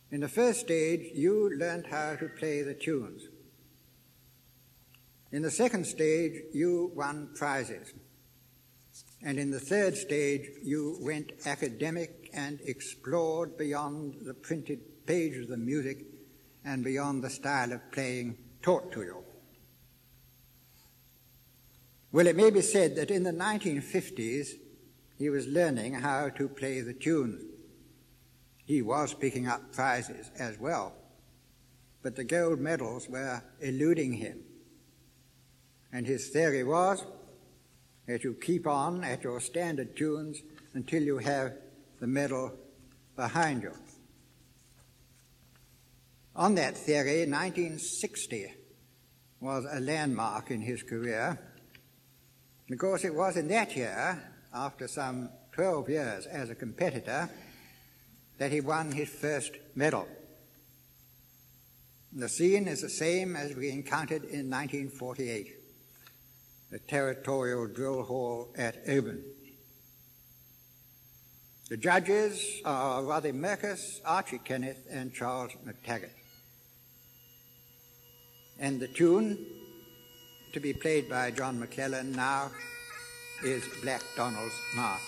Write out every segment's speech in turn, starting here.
In the first stage, you learned how to play the tunes. In the second stage, you won prizes. And in the third stage, you went academic and explored beyond the printed page of the music and beyond the style of playing taught to you. Well, it may be said that in the 1950s, he was learning how to play the tunes. He was picking up prizes as well, but the gold medals were eluding him. And his theory was that you keep on at your standard tunes until you have the medal behind you. On that theory, 1960 was a landmark in his career, because it was in that year, after some 12 years as a competitor, that he won his first medal. The scene is the same as we encountered in 1948, the Territorial Drill Hall at Oban. The judges are Rothy Merkus, Archie Kenneth, and Charles McTaggart. And the tune to be played by John McClellan now is Black Donald's March.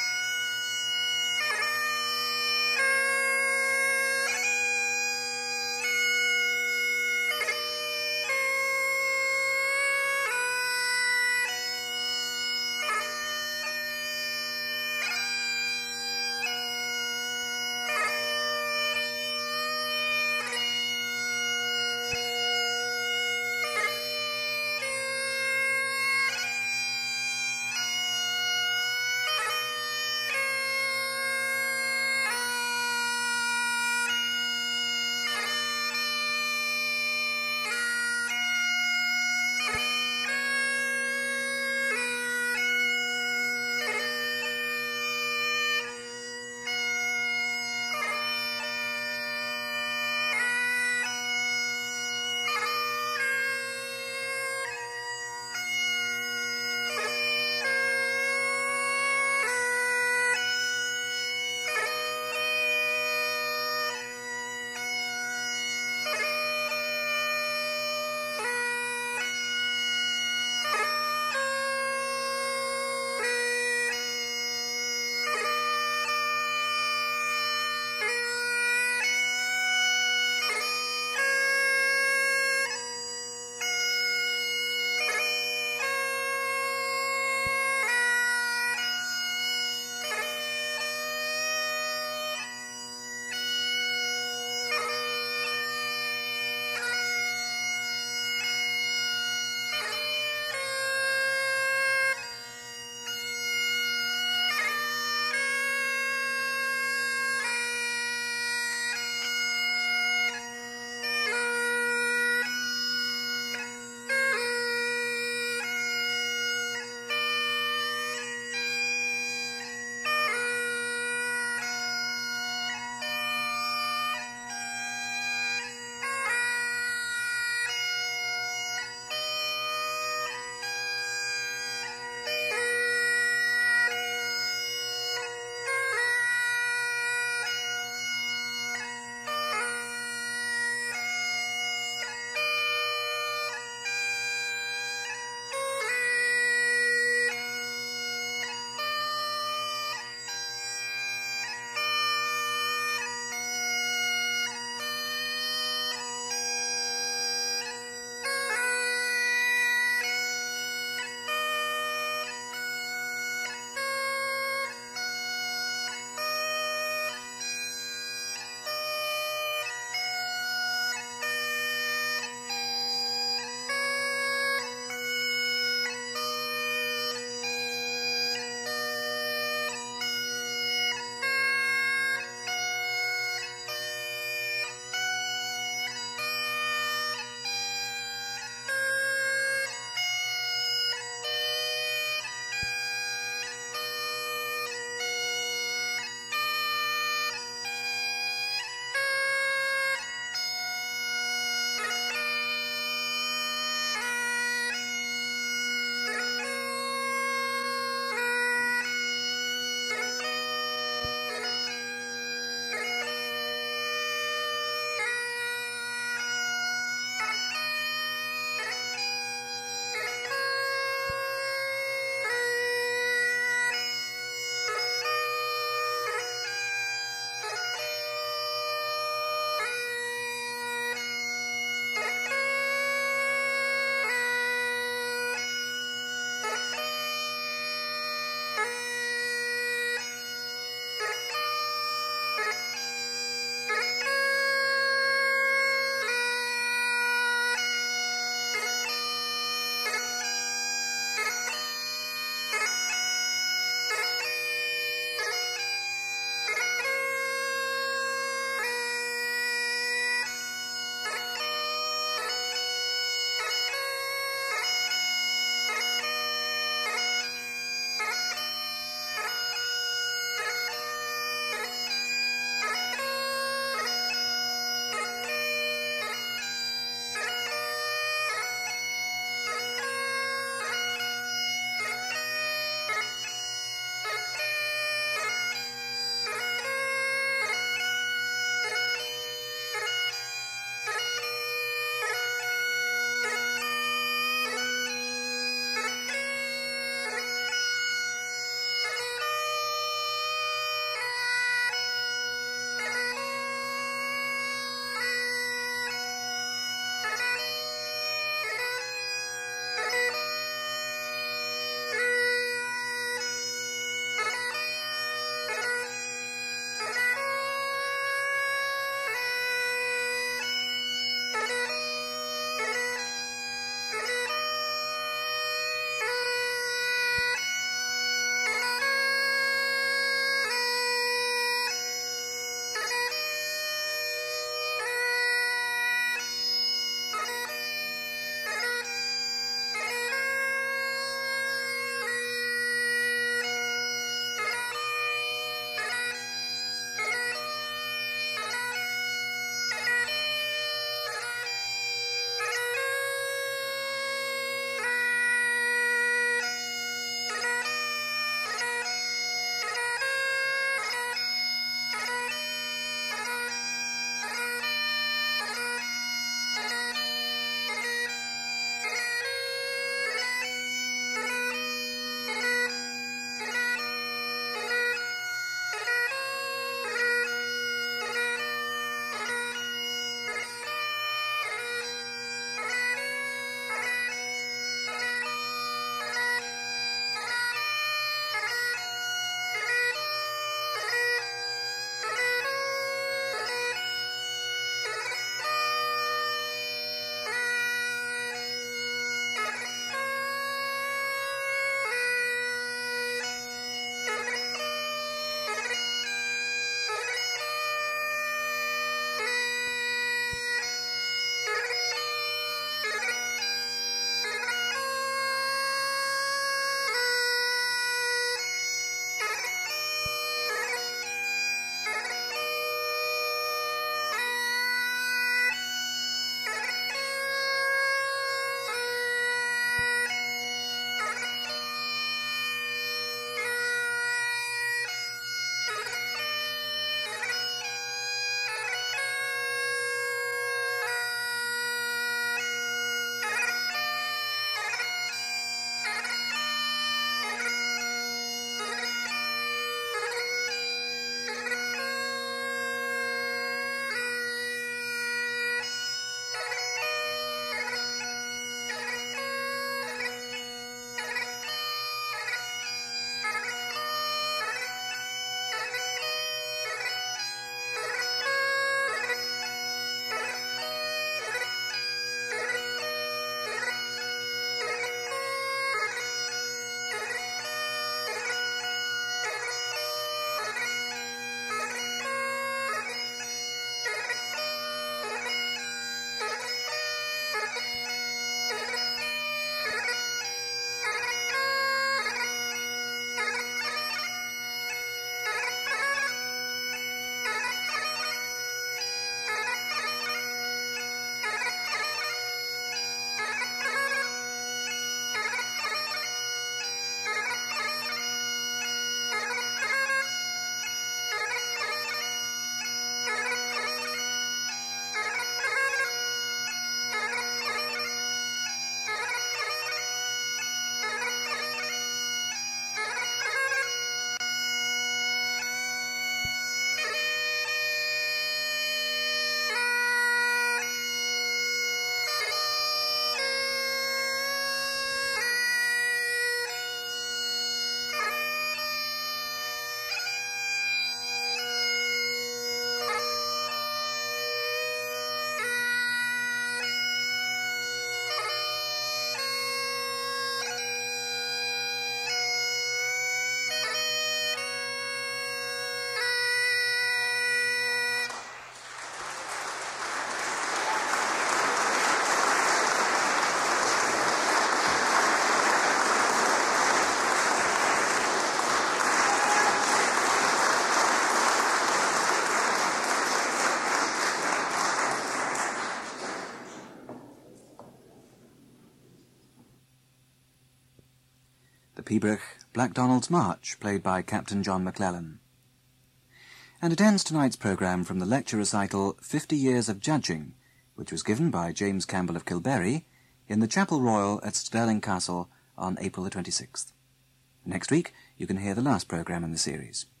the Pibroch Black Donald's March, played by Captain John McClellan. And it ends tonight's programme from the lecture recital 50 Years of Judging, which was given by James Campbell of Kilberry in the Chapel Royal at Stirling Castle on April the 26th. Next week, you can hear the last programme in the series.